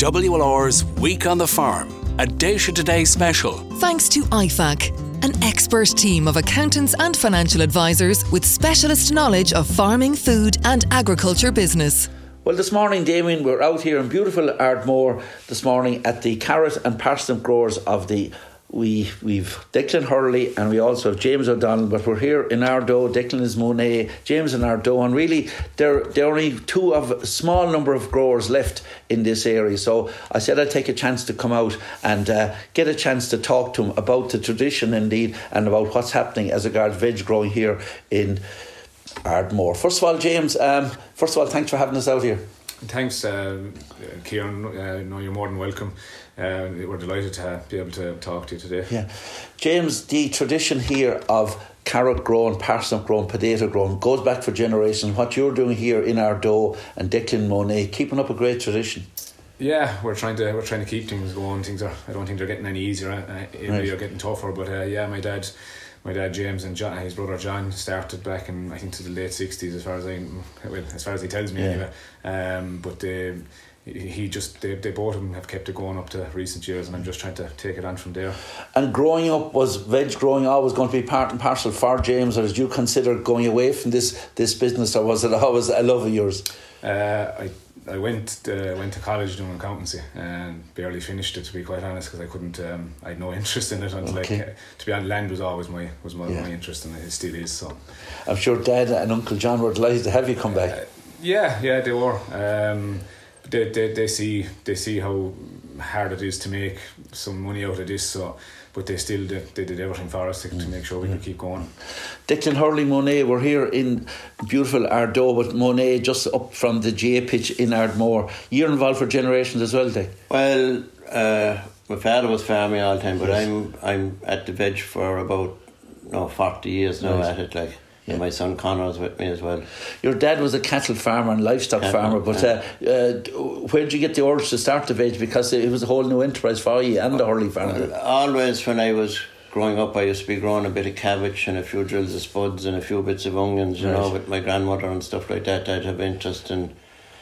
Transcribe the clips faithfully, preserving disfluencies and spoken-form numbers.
W L R's Week on the Farm, a Data Today special. Thanks to I F A C, an expert team of accountants and financial advisors with specialist knowledge of farming, food and agriculture business. Well, this morning, Damien, we're out here in beautiful Ardmore this morning at the carrot and parsnip growers of the We, we've Declan Hurley and we also have James O'Donnell, but we're here in Ardoe. Declan is Monet, James in Ardoe, and really there, there are only two of a small number of growers left in this area. So I said I'd take a chance to come out and uh, get a chance to talk to him about the tradition indeed and about what's happening as regards veg growing here in Ardmore. First of all, James, um, first of all, thanks for having us out here. Thanks, uh, Kieran. Uh, no, you're more than welcome. Uh, we're delighted to be able to talk to you today. Yeah, James, the tradition here of carrot growing, parsnip growing, potato growing goes back for generations. What you're doing here in Ardoe and Declan Monet, keeping up a great tradition. Yeah, we're trying to we're trying to keep things going. Things are I don't think they're getting any easier. Uh, right. They're getting tougher. But uh, yeah, my dad. My dad James and John, his brother John started back in I think to the late sixties, as far as I well, as far as he tells me yeah. anyway. Um, but they, he just they, they both of them have kept it going up to recent years, and I'm just trying to take it on from there. And growing up, was veg growing always going to be part and parcel for James, or did you consider going away from this this business, or was it always a love of yours? Uh, I. I went uh, went to college doing accountancy and barely finished it, to be quite honest, because I couldn't. Um, I had no interest in it until okay. like, to be honest, land was always my was my, yeah. my interest, and it still is. So I'm sure Dad and Uncle John were delighted to have you come back. Uh, yeah, yeah, they were. Um, they, they they see they see how hard it is to make some money out of this. So. But they still did, they did everything for us to, to make sure we could keep going. Declan Hurley, Monet, we're here in beautiful Ardoe, but Monet just up from the G A pitch in Ardmore. You're involved for generations as well, Dick? Well, uh, my father was farming all the time, but yes. I'm I'm at the veg for about no forty years now right. at it, like. Yeah. My son Conor was with me as well. Your dad was a cattle farmer and livestock cattle, farmer, but yeah. uh, uh, where did you get the urge to start the veg? Because it was a whole new enterprise for you and the Hurley family. Well, always when I was growing up, I used to be growing a bit of cabbage and a few drills of spuds and a few bits of onions, you right. know, with my grandmother and stuff like that. I'd have interest in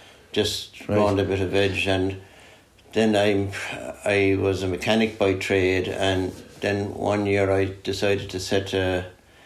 just right. growing a bit of veg. And then I, I was a mechanic by trade, and then one year I decided to set a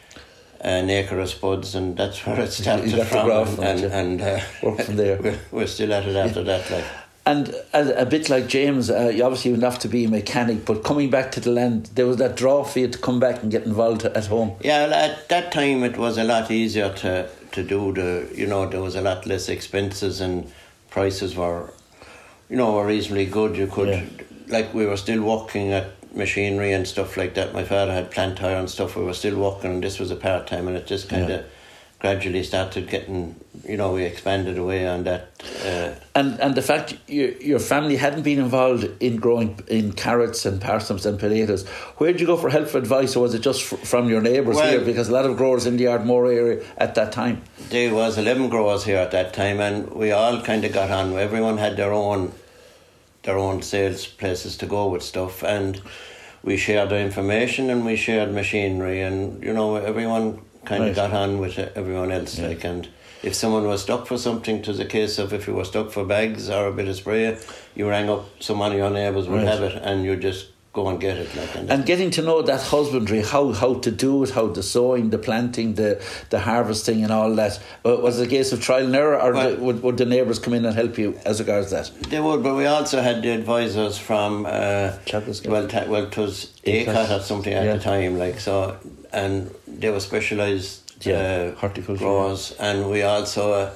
an acre of spuds, and that's where it started from, from and, and, and uh, work from there. We're, we're still at it after yeah. that. Like. And a, a bit like James, uh, you obviously wouldn't have to be a mechanic, but coming back to the land, there was that draw for you to come back and get involved at home. Yeah, at that time it was a lot easier to, to do the, you know, there was a lot less expenses and prices were, you know, were reasonably good. You could, yeah. like we were still working at machinery and stuff like that. My father had plant hire and stuff. We were still working, and this was a part time, and it just kind of yeah. gradually started getting, you know, we expanded away on that. Uh, and and the fact your your family hadn't been involved in growing in carrots and parsnips and potatoes, where did you go for help for advice, or was it just f- from your neighbours well, here? Because a lot of growers in the Ardmore area at that time. There was eleven growers here at that time, and we all kind of got on. Everyone had their own. their own sales places to go with stuff, and we shared the information and we shared machinery, and you know everyone kind right. of got on with everyone else. Yeah. Like, and if someone was stuck for something, it was a case of if you were stuck for bags or a bit of spray, you rang up someone of your neighbours would right. have it, and you just go and get it. Like, and, and getting to know that husbandry, how how to do it, how the sowing, the planting, the the harvesting and all that. Was it a case of trial and error, or well, the, would, would the neighbours come in and help you as regards that? They would, but we also had the advisors from uh, well, ta- well, it was A C O T or something at yeah. the time, like so, and they were specialised yeah. uh, horticulture growers, yeah. and we also. Uh,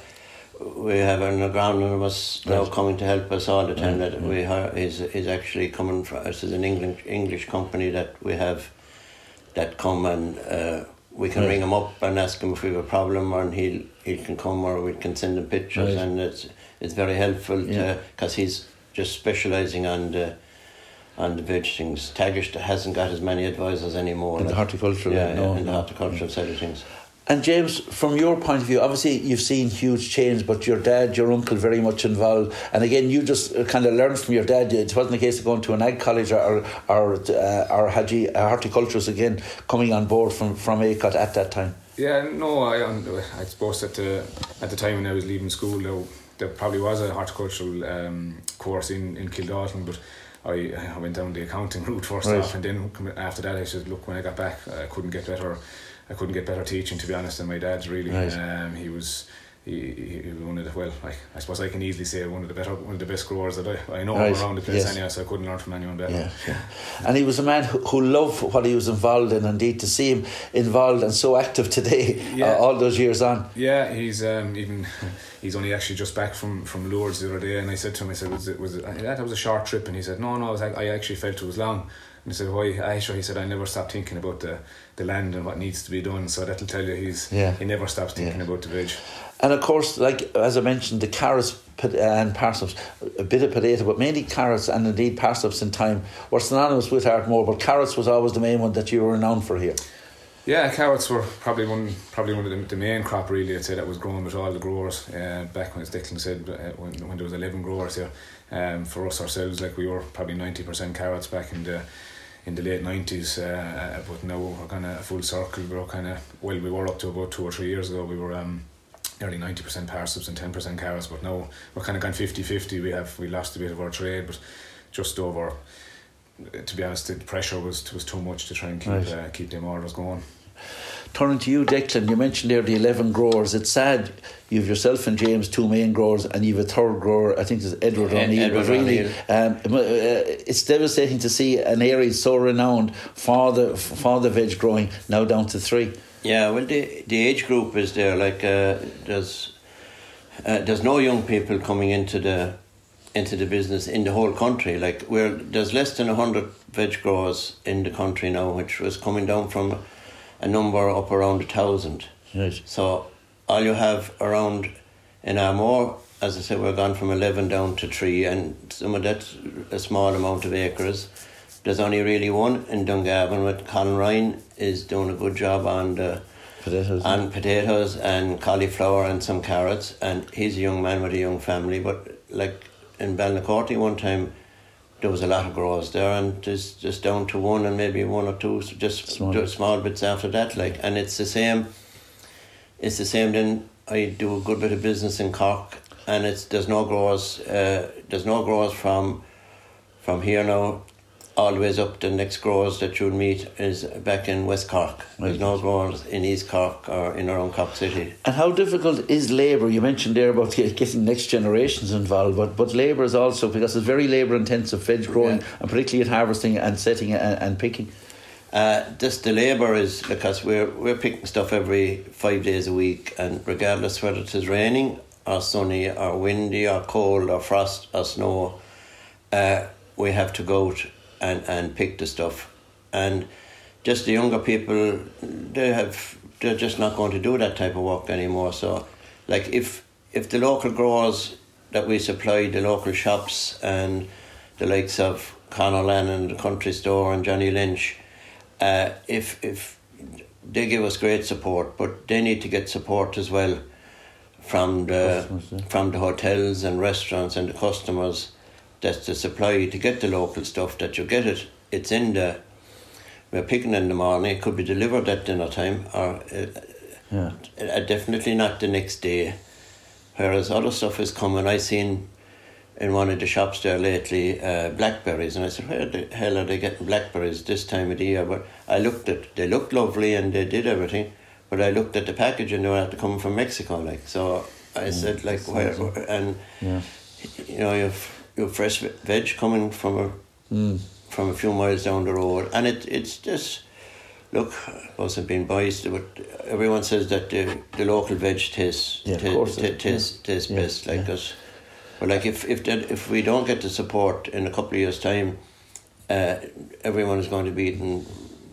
We have an agronomist now right. coming to help us all the time. Right. That we ha- is is actually coming from. This is an English English company that we have that come and uh, we can right. ring him up and ask him if we have a problem, and he he can come, or we can send him pictures, right. and it's it's very helpful because yeah. he's just specialising on the on the veg things. Tagish hasn't got as many advisors anymore. In like, the horticultural, yeah, no, yeah, in no. the horticultural yeah. side of things. And James, from your point of view, obviously you've seen huge change, but your dad, your uncle, very much involved. And again, you just kind of learned from your dad. It wasn't a case of going to an ag college or or uh, or had you a horticulturist again coming on board from from A C O T at that time. Yeah, no, I I suppose at the at the time when I was leaving school, there, there probably was a horticultural um, course in, in Kildalton, but I, I went down the accounting route first right. off, and then after that I said, look, when I got back, I couldn't get better. I couldn't get better teaching, to be honest, than my dad's. Really, right. um, he was. He, he was one of the, well, I, I suppose I can easily say one of the better, one of the best growers that I, I know right. around the place. Yes. Anyway, so I couldn't learn from anyone better. Yeah, yeah. And he was a man who, who loved what he was involved in. Indeed, to see him involved and so active today, yeah. uh, all those years on. Yeah, he's um, even he's only actually just back from, from Lourdes the other day, and I said to him, I said, was it was it, that was a short trip, and he said, no, no, I, was, I actually felt it was long. And he said, why? I sure he said, I never stopped thinking about the, the land and what needs to be done. So that'll tell you he's yeah. he never stops thinking yeah. about the veg. And of course, like as I mentioned, the carrots and parsnips, a bit of potato, but mainly carrots and indeed parsnips in time were synonymous with Ardmore. But carrots was always the main one that you were renowned for here. Yeah, carrots were probably one, probably one of the, the main crop really. I'd say that was grown with all the growers. Uh, back when, as Declan said, uh, when when there was eleven growers here, um, for us ourselves, like we were probably ninety percent carrots back in the. in the late nineties, uh, but now we're kind of a full circle. We're kind of, well, we were up to about two or three years ago, we were um, nearly ninety percent parsnips and ten percent carrots, but now we're kind of gone fifty-fifty. We have we lost a bit of our trade, but just over, to be honest, the pressure was was too much to try and keep right. uh, keep them orders going. Turning to you, Declan, you mentioned there the eleven growers. It's sad you've yourself and James, two main growers, and you've a third grower, I think it's Edward Ed, O'Neill. Edward really, um, it's devastating to see an area so renowned for the, for the veg growing now down to three. Yeah, well, the the age group is there. Like uh, there's uh, there's no young people coming into the into the business in the whole country. Like we're there's less than a hundred veg growers in the country now, which was coming down from a number up around a thousand. Right. So all you have around in Armore, as I said, we're gone from eleven down to three, and some of that's a small amount of acres. There's only really one in Dungarvan with Colin Ryan is doing a good job on the potatoes, on potatoes and cauliflower and some carrots, and he's a young man with a young family. But like in Balnacorty one time, there was a lot of growers there, and just just down to one and maybe one or two, so just small. small bits after that. Like, and it's the same. It's the same. Then I do a good bit of business in Cork, and it's there's no growers. Uh, there's no growers from from here now, always up. The next growers that you'll meet is back in West Cork. There's right. no growers in East Cork or in our own Cork City. And how difficult is labour? You mentioned there about getting next generations involved, but, but labour is also, because it's very labour intensive, veg growing, yeah. and particularly at harvesting and setting and, and picking. Uh, this the labour is because we're we're picking stuff every five days a week, and regardless whether it is raining or sunny or windy or cold or frost or snow, uh, we have to go out and, and pick the stuff. And just the younger people, they have they're just not going to do that type of work anymore. So, like if if the local growers that we supply, the local shops and the likes of Conor Lannon, the Country Store and Johnny Lynch, uh, if if they give us great support, but they need to get support as well from the yeah. from the hotels and restaurants and the customers. That's the supply to get the local stuff, that you get it. It's in the, we're picking in the morning, it could be delivered at dinner time, or uh, yeah. uh, definitely not the next day. Whereas other stuff is coming. I seen in one of the shops there lately uh, blackberries, and I said, where the hell are they getting blackberries this time of the year? But I looked at, they looked lovely and they did everything, but I looked at the package and they were coming from Mexico, like. So I mm. said, like, where, and yeah. you know, you've your fresh veg coming from a mm. from a few miles down the road, and it it's just look. I wasn't being biased, but everyone says that the, the local veg tastes yeah, t- t- tastes yeah. tastes yeah. best, like yeah. us. But like if if that, if we don't get the support in a couple of years' time, uh, everyone is going to be eating.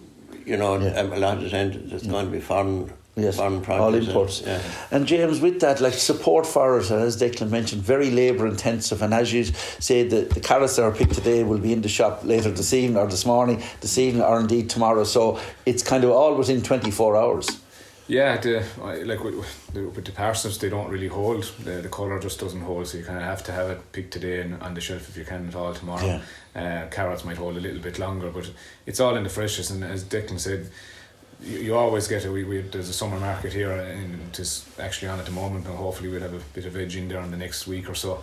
You know, yeah. a lot of the time there's yeah. going to be foreign. Yes, foreign all imports. And, yeah. and James, with that, like support for it, as Declan mentioned, very labour intensive. And as you say, the, the carrots that are picked today will be in the shop later this evening or this morning, this evening or indeed tomorrow. So it's kind of all within twenty-four hours. Yeah, the, like with, with the parsnips, they don't really hold. The, the colour just doesn't hold, so you kind of have to have it picked today and on the shelf if you can at all tomorrow. Yeah. Uh, carrots might hold a little bit longer, but it's all in the freshness. And as Declan said, you, you always get it. We, we there's a summer market here, and it's actually on at the moment. And hopefully we'll have a bit of veg in there in the next week or so.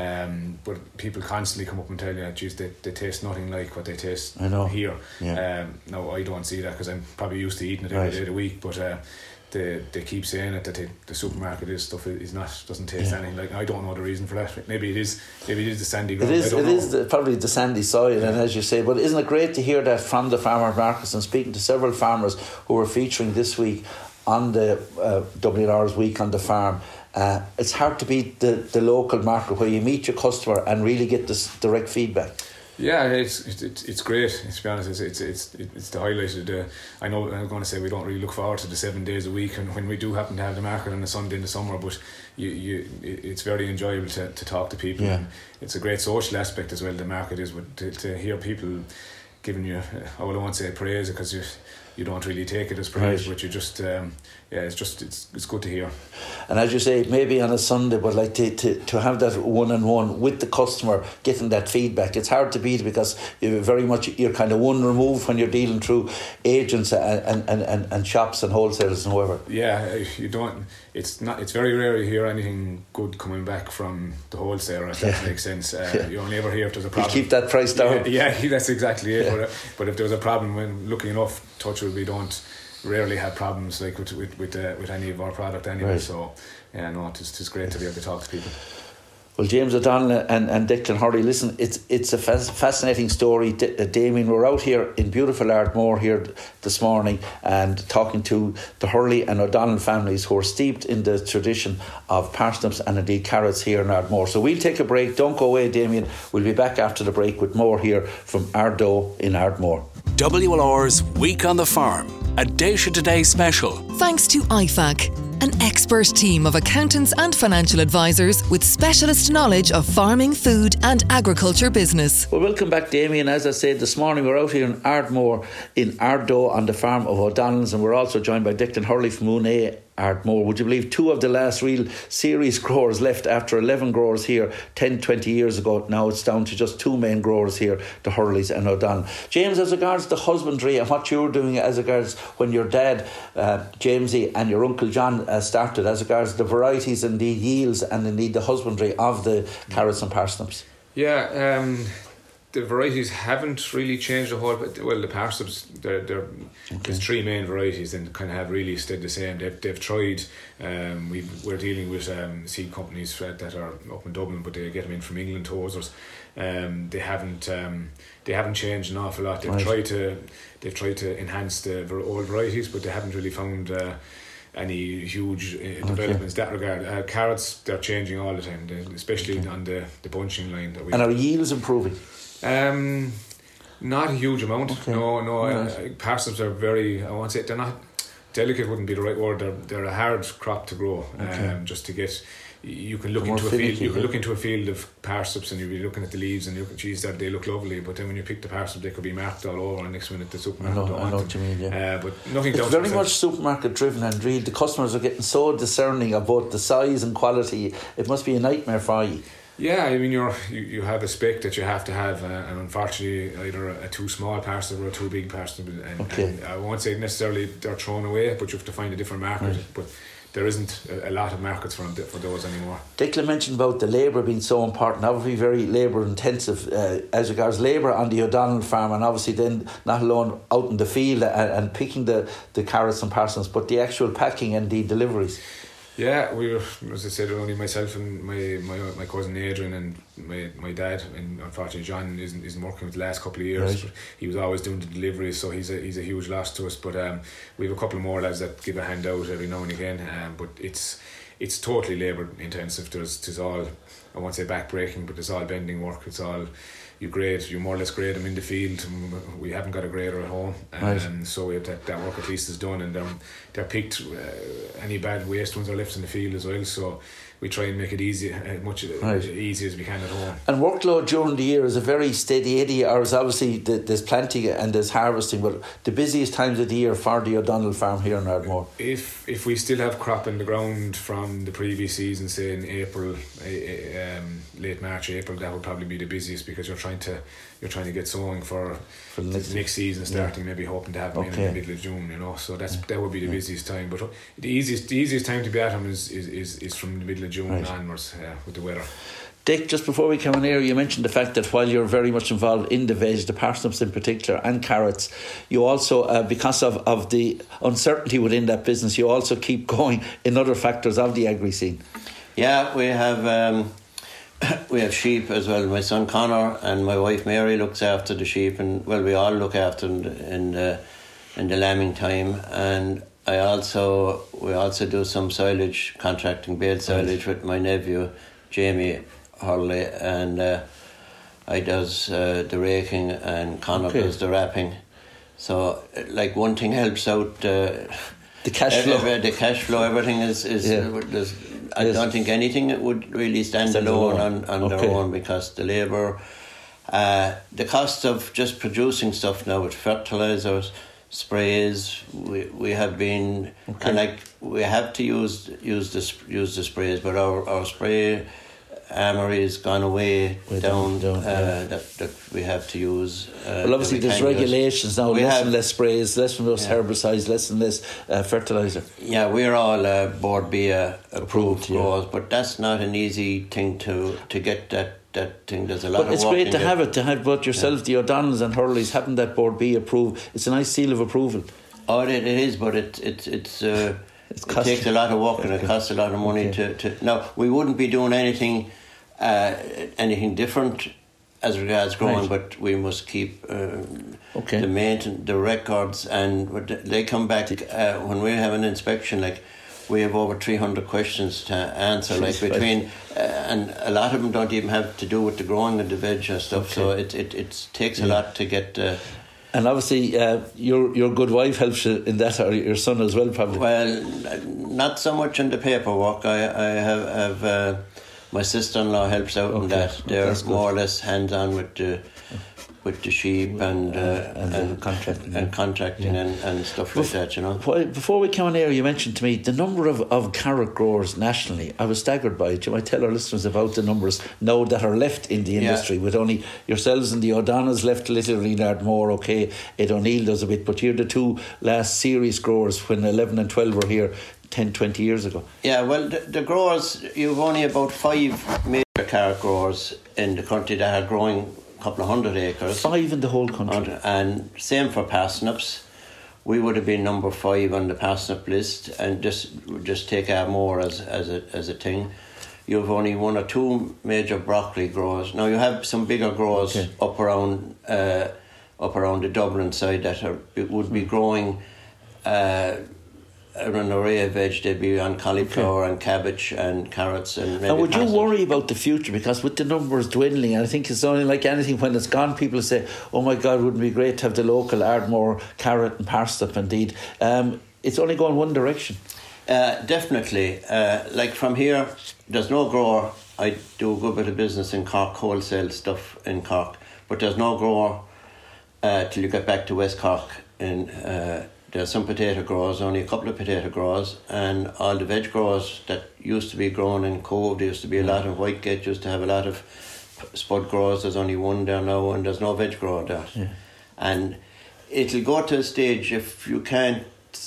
Um, but people constantly come up and tell you, geez, they, they taste nothing like what they taste I know. here. Yeah. Um, no, I don't see that because I'm probably used to eating it every Right. day of the week. But uh, they they keep saying it that they, the supermarket is stuff is not doesn't taste Yeah. anything like. I don't know the reason for that. Maybe it is. Maybe it is the sandy It ground. is, I don't it know. is the, probably the sandy soil, and as you say, but isn't it great to hear that from the farmer markets, and speaking to several farmers who are featuring this week on the uh, W L R's Week on the Farm. Uh, it's hard to beat the, the local market where you meet your customer and really get this direct feedback. Yeah, it's it's it's great. To be honest, it's it's it's it's the highlight of the. I know I'm going to say we don't really look forward to the seven days a week, and when we do happen to have the market on a Sunday in the summer, but you you it's very enjoyable to, to talk to people. Yeah. And it's a great social aspect as well. The market is with to, to hear people giving you. I won't say praise because you you don't really take it as praise, Right. but you just um, yeah, it's just it's it's good to hear. And as you say, maybe on a Sunday, but like to, to, to have that one-on-one with the customer, getting that feedback, it's hard to beat because you're very much, you're kind of one remove when you're dealing through agents and, and, and, and shops and wholesalers and whoever. Yeah, you don't. It's not. It's very rare you hear anything good coming back from the wholesaler. If that Yeah. makes sense. Uh, Yeah. You only ever hear if there's a You problem. keep that price down. Yeah, yeah that's exactly it. Yeah. But, uh, but if there's a problem, when lucky enough, touch wood, we don't rarely have problems like with with with, uh, with any of our product anyway. Right. So yeah, no, it's it's great to be able to talk to people. Well, James O'Donnell and, and Declan Hurley, listen, it's it's a fas- fascinating story. D- uh, Damien, we're out here in beautiful Ardmore here this morning and talking to the Hurley and O'Donnell families who are steeped in the tradition of parsnips and indeed carrots here in Ardmore. So we'll take a break. Don't go away, Damien. We'll be back after the break with more here from Ardo in Ardmore. W L R's Week on the Farm, a Daisha Today special. Thanks to I F A C, an expert team of accountants and financial advisors with specialist knowledge of farming, food and agriculture business. Well, welcome back, Damien. As I said this morning, we're out here in Ardmore in Ardo on the farm of O'Donnell's, and we're also joined by Declan Hurley from Moonay Ardmore. Would you believe two of the last real serious growers left after eleven growers here ten, twenty years ago? Now it's down to just two main growers here, the Hurleys and O'Donnell. James, as regards the husbandry and what you were doing as regards when your dad, uh, Jamesy, and your uncle John uh, started, as regards the varieties and the yields and indeed the husbandry of the carrots and parsnips. Yeah, um, the varieties haven't really changed a whole bit. Well, the parsnips, they're, they're, okay. There's three main varieties and kind of have really stayed the same. They've, they've tried, um, we, we're dealing with um, seed companies that are up in Dublin, but they get them in from England to us. Um, they haven't um, they haven't changed an awful lot. They've Right. tried to they've tried to enhance the ver- old varieties, but they haven't really found uh, any huge uh, developments in that regard. Uh, carrots, they're changing all the time, they, especially okay. on the, the bunching line that we. And are yields improving? Um, not a huge amount. Okay. No, no. Right. Uh, parsnips are very. I won't say they're not delicate. Wouldn't be the right word. They're they're a hard crop to grow. Okay. Um, just to get. You can look They're into a finicky, field. You can yeah. look into a field of parsnips, and you'll be looking at the leaves, and you look, geez, that they look lovely. But then when you pick the parsnip, they could be marked all over, and next minute the supermarket I know, don't I know want what them. you mean, yeah. Uh, but nothing. It's very much supermarket driven, and really the customers are getting so discerning about the size and quality. It must be a nightmare for you. Yeah, I mean, you're you, you have a spec that you have to have, uh, and unfortunately, either a too small parsnip or a too big parsnip. And, Okay. and I won't say necessarily they're thrown away, but you have to find a different market. Right. But there isn't a, a lot of markets for them, for those anymore. Declan mentioned about the labour being so important, obviously very labour intensive uh, as regards labour on the O'Donnell farm, and obviously then not alone out in the field and, and picking the, the carrots and parsnips, but the actual packing and the deliveries. Yeah, we were, as I said, only myself and my, my my cousin Adrian and my my dad, and unfortunately John isn't isn't working with the last couple of years. Right. But he was always doing the deliveries, so he's a he's a huge loss to us. But um, we have a couple more lads that give a hand out every now and again. Um, but it's it's totally labour intensive. There's there's all, I won't say back breaking, but there's all bending work. It's all, you grade, you more or less grade them in the field. We haven't got a grader at home, and right. um, so we have that, that work at least is done, and they're, they're picked. Uh, any bad waste ones are left in the field as well. So we try and make it easy, uh, much Right. easy as we can at home. And workload during the year is a very steady eighty hours. Obviously, the, there's planting and there's harvesting, but the busiest times of the year for the O'Donnell farm here in Ardmore. If if we still have crop in the ground from the previous season, say in April, uh, um, late March, April, that would probably be the busiest, because you're trying to you're trying to get sowing for, For the the next- next, season starting, yeah. maybe hoping to have them Okay. in the middle of June, you know. So that's that would be the busiest time. But the easiest the easiest time to be at them is is, is, is from the middle of June Right. onwards, uh, with the weather. Dick, just before we come on air, you mentioned the fact that while you're very much involved in the veg, the parsnips in particular, and carrots, you also, uh, because of, of the uncertainty within that business, you also keep going in other factors of the agri scene. Yeah, we have um, we have sheep as well. My son Connor and my wife Mary looks after the sheep, and well, we all look after them in the in the lambing time. And I also we also do some silage contracting, bale silage with my nephew Jamie Hurley, and uh, I does uh, the raking, and Connor Okay. does the wrapping. So, uh, like, one thing helps out. Uh, The cash flow. Every, the cash flow, everything is. is Yeah. there's- I Yes. don't think anything would really stand, Stand alone, alone. on, on Okay. their own, because the labour, uh, the cost of just producing stuff now with fertilisers, sprays, we we have been, Okay. and like we have to use use the sp- use the sprays, but our our spray armory has gone away Way down. down, down, uh, yeah. that that we have to use. Uh, Well, obviously, that we there's can use. regulations now, We less have- and less sprays, less and less Yeah. herbicides, less and less uh, fertiliser. Yeah, we're all uh, Board B A approved, Approved, yeah. growers, but that's not an easy thing to to get that, that thing. There's a lot But of it's work great in to it. have it, to have both yourself, the O'Donnells and Hurleys, having that Board B approved. It's a nice seal of approval. Oh, it, it is, but it, it, it's, uh, It's it costly. takes a lot of work, and it costs a lot of money Okay. to, to... Now, we wouldn't be doing anything uh, anything different as regards growing, Right. but we must keep um, Okay. the maintain the records, and what the- they come back uh, when we have an inspection. Like, we have over three hundred questions to answer. Like Jeez, right. between, uh, and a lot of them don't even have to do with the growing of the veg and stuff. So Okay. it it it takes a lot to get. Uh, And obviously, uh, your your good wife helps you in that, or your son as well, probably. Well, not so much in the paperwork. I, I have, have uh, my sister-in-law helps out in Okay, that. okay, They're that's good. more or less hands-on with the with the sheep and uh, and the contracting, and yeah. contracting and, and stuff like that. You know. Why- Before we came on air, you mentioned to me the number of, of carrot growers nationally. I was staggered by it. You might tell our listeners about the numbers now that are left in the Yeah. industry, with only yourselves and the O'Donnells left a little, in Ardmore, okay, Ed O'Neill does a bit, but you're the two last serious growers when eleven and twelve were here ten, twenty years ago. Yeah, well, the, the growers, you've only about five major carrot growers in the country that are growing a couple of hundred acres. Five in the whole country. And, and same for parsnips. We would have been number five on the parsnip list, and just just take Ardmore as as a as a thing. You've only one or two major broccoli growers. Now you have some bigger growers Okay. up around uh, up around the Dublin side that are it would be growing uh, an array of veg. They'd be on cauliflower and cabbage and carrots and maybe. And would you parsnips. worry about the future? Because with the numbers dwindling, and I think it's only like anything, when it's gone, people say, oh my God, wouldn't it be great to have the local Ardmore carrot and parsnip indeed. Um, it's only going one direction. Uh, definitely. Uh, like from here, there's no grower. I do a good bit of business in Cork, wholesale stuff in Cork, but there's no grower uh, till you get back to West Cork. In uh, there's some potato growers, only a couple of potato growers, and all the veg growers that used to be grown in Cove. There used to be a lot of Whitegate. Used to have a lot of spud growers. There's only one there now, and there's no veg grower there. Yeah. And it'll go to a stage if you can't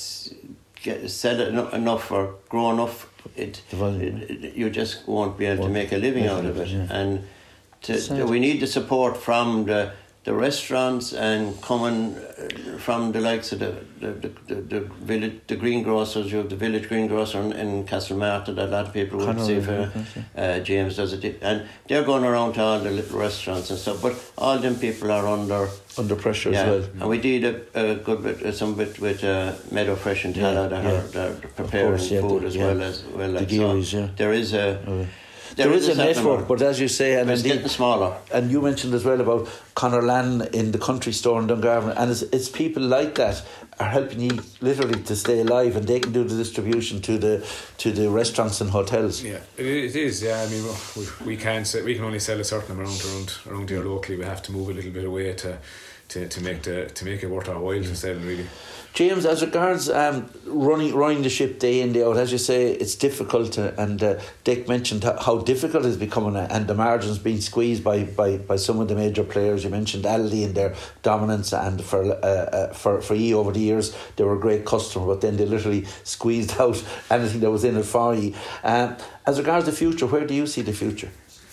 get sell it eno- enough or grow enough, it, The volume, it, it you just won't be able Won't to make a living make out a of it. living, yeah. And to, Sad. to- we need the support from the the restaurants and coming uh, from the likes of the the, the, the, the village, the greengrocers. You have the village greengrocer in, in Castlemartin that a lot of people would Conor, see for. yeah, Uh, James does it, and they're going around to all the little restaurants and stuff. But all them people are under Under pressure yeah, as well. and we did a, a good bit, uh, some bit with uh, Meadow Fresh and Tala Yeah, that yeah. are they're preparing course, yeah, food the- as yeah. well as well. The like, Gearys, so yeah. There is a Okay. there, There is a certain network, amount. but as you say, and It's indeed, getting smaller. and you mentioned as well about Conor Lann in the country store in Dungarvan, and it's, it's people like that are helping you literally to stay alive, and they can do the distribution to the to the restaurants and hotels. Yeah, it, it is. Yeah, I mean, we, we can't say, we can only sell a certain amount around around here locally. We have to move a little bit away to to, to make the to make it worth our while to sell, really. James, as regards um, running running the ship day in, day out, as you say, it's difficult, uh, and uh, Dick mentioned how, how difficult it's becoming, uh, and the margins being squeezed by, by, by some of the major players. You mentioned Aldi and their dominance, and for uh, uh, for for you over the years, they were a great customer, but then they literally squeezed out anything that was in it for you. Um, as regards the future, where do you see the future?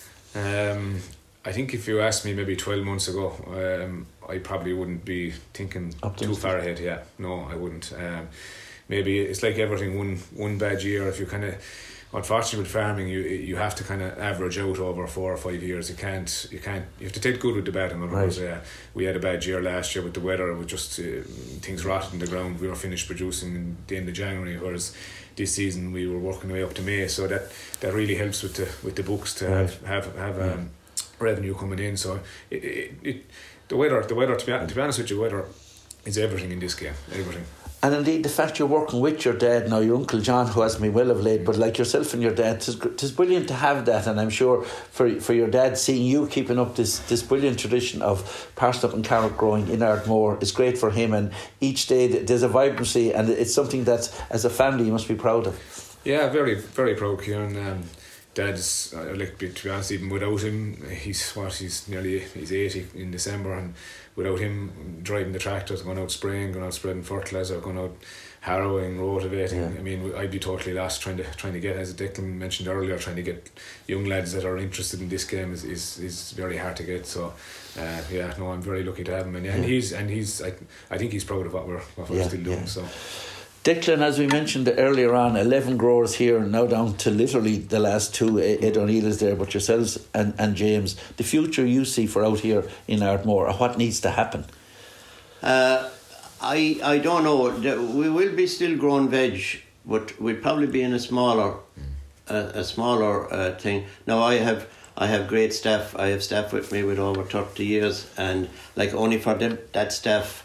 Um, I think if you asked me maybe twelve months ago, um, I probably wouldn't be thinking Optimistic. too far ahead. Yeah, no, I wouldn't. Um, maybe it's like everything, one one bad year. If you kind of, unfortunately with farming, you you have to kind of average out over four or five years. You can't you can't you have to take good with the bad. In other words, right. uh, we had a bad year last year with the weather. It was just uh, things rotted in the ground. We were finished producing in the end of January, whereas this season we were working our way up to May. So that, that really helps with the with the books to right. have have, have yeah. um, revenue coming in. So it, it, it the weather the weather to be, to be honest with you, weather is everything in this game, everything. And indeed, the fact you're working with your dad now, your Uncle John, who has me well of late, but like yourself and your dad, it is brilliant to have that. And I'm sure for for your dad, seeing you keeping up this, this brilliant tradition of parsnip and carrot growing in Ardmore is great for him. And each day there's a vibrancy, and it's something that, as a family, you must be proud of. Yeah, very, very proud, Kieran. Um, Dad's, uh, like, to be honest, even without him, he's what he's nearly he's eighty in December, and without him driving the tractors, going out spraying, going out spreading fertilizer, going out harrowing, rotivating. Yeah. I mean, I'd be totally lost trying to trying to get, as Declan mentioned earlier, trying to get young lads that are interested in this game is is, is very hard to get. So, uh, yeah, no, I'm very lucky to have him, and, yeah, and he's and he's I, I think he's proud of what we're what we're yeah, still doing. Yeah. So. Declan, as we mentioned earlier on, eleven growers here, now down to literally the last two. Ed O'Neill is there, but yourselves and, and James. The future you see for out here in Ardmore, what needs to happen? Uh, I I don't know. We will be still growing veg, but we'll probably be in a smaller, uh, a smaller uh, thing. Now I have I have great staff. I have staff with me with over thirty years, and like only for them that staff.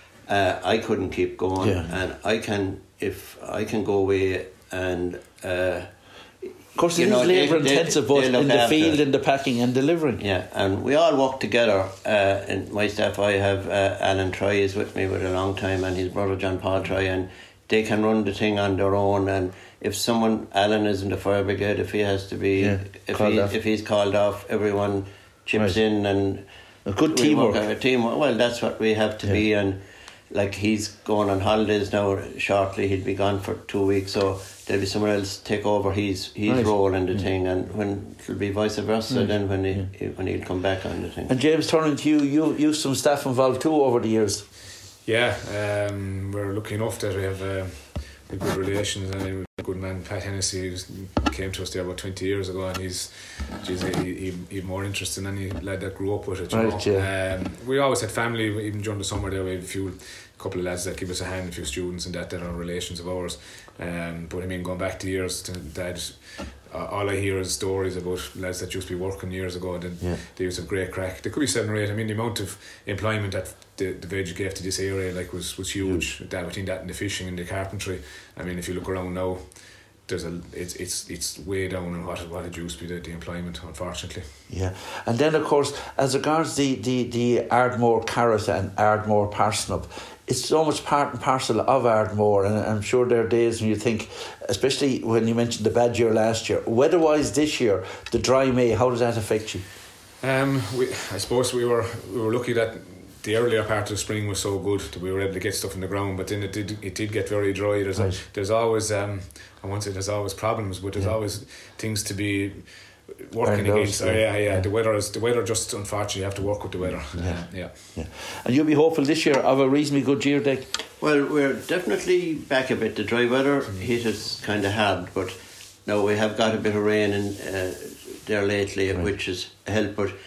Uh, I couldn't keep going, yeah. and I can if I can go away and. Uh, of course, it is labour intensive, both in the field, in the packing and delivering. Yeah, and we all work together. Uh, in my staff, I have uh, Alan Troy is with me with a long time, and his brother John Paul Troy, and they can run the thing on their own. And if someone, Alan is in the fire brigade, if he has to be, yeah, if he off. if he's called off, everyone chips right. in and a good teamwork. A team. Well, that's what we have to yeah. be, and. Like he's going on holidays now shortly, he'll be gone for two weeks, so there'll be someone else take over his his right. role in the yeah. thing, and when it'll be vice versa right. then when he yeah. when he'll come back on the thing. And James, turning to you, you you've some staff involved too over the years. Yeah, um, we're lucky enough that we have uh, good relations. I mean, a good man, Pat Hennessy, who came to us there about twenty years ago, and he's, geez, he, he, he more interested than any lad that grew up with it. You right, know? Yeah. Um, we always had family, even during the summer there, we had a few, a couple of lads that give us a hand, a few students and that that are relations of ours. Um, but I mean, going back to years, to Dad, uh, all I hear is stories about lads that used to be working years ago, and yeah. they used to have great crack. There could be seven or eight. I mean, the amount of employment that the, the veg gave to this area like was, was huge. Mm. That, between that and the fishing and the carpentry. I mean, if you look around now, there's a it's it's it's way down in what what it used to be, the, the employment, unfortunately. Yeah, and then of course, as regards the the the Ardmore carrot and Ardmore parsnip, it's so much part and parcel of Ardmore, and I'm sure there are days when you think, especially when you mentioned the bad year last year, weather-wise this year, the dry May, how does that affect you? Um, we I suppose we were we were lucky that the earlier part of the spring was so good that we were able to get stuff in the ground, but then it did it did get very dry. There's right. a, there's always um I won't say there's always problems, but there's yeah. always things to be working Earned against. Those, oh, yeah, yeah, yeah. The weather is the weather. Just unfortunately, you have to work with the weather. Yeah, uh, yeah. yeah. And you'll be hopeful this year of a reasonably good year, Dick. Well, we're definitely back a bit. The dry weather mm. hit us kind of hard, but now we have got a bit of rain in uh, there lately, right. which has helped. But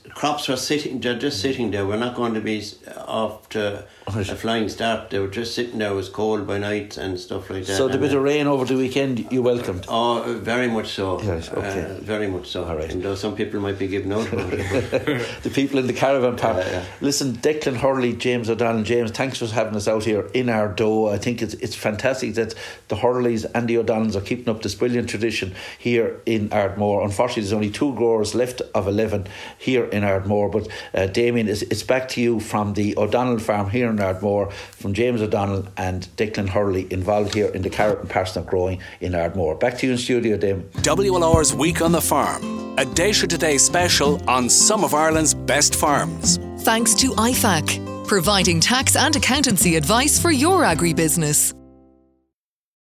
crops were sitting, they're just sitting there. We're not going to be off to a flying start. They were just sitting there. It was cold by night and stuff like that. So the and bit of rain over the weekend you welcomed? Oh, very much so. Yes, okay. Uh, very much so. All right. And though some people might be giving out about it. The people in the caravan park. Yeah, yeah. Listen, Declan Hurley, James O'Donnell. James, thanks for having us out here in Ardó. I think it's it's fantastic that the Hurleys and the O'Donnells are keeping up this brilliant tradition here in Ardmore. Unfortunately, there's only two growers left of eleven here in Ardmore. But uh, Damien, it's, it's back to you from the O'Donnell farm here in Ardmore, from James O'Donnell and Declan Hurley involved here in the carrot and parsnip growing in Ardmore. Back to you in studio, Damien. W L R's Week on the Farm, a Daoise Today special on some of Ireland's best farms. Thanks to I F A C, providing tax and accountancy advice for your agribusiness.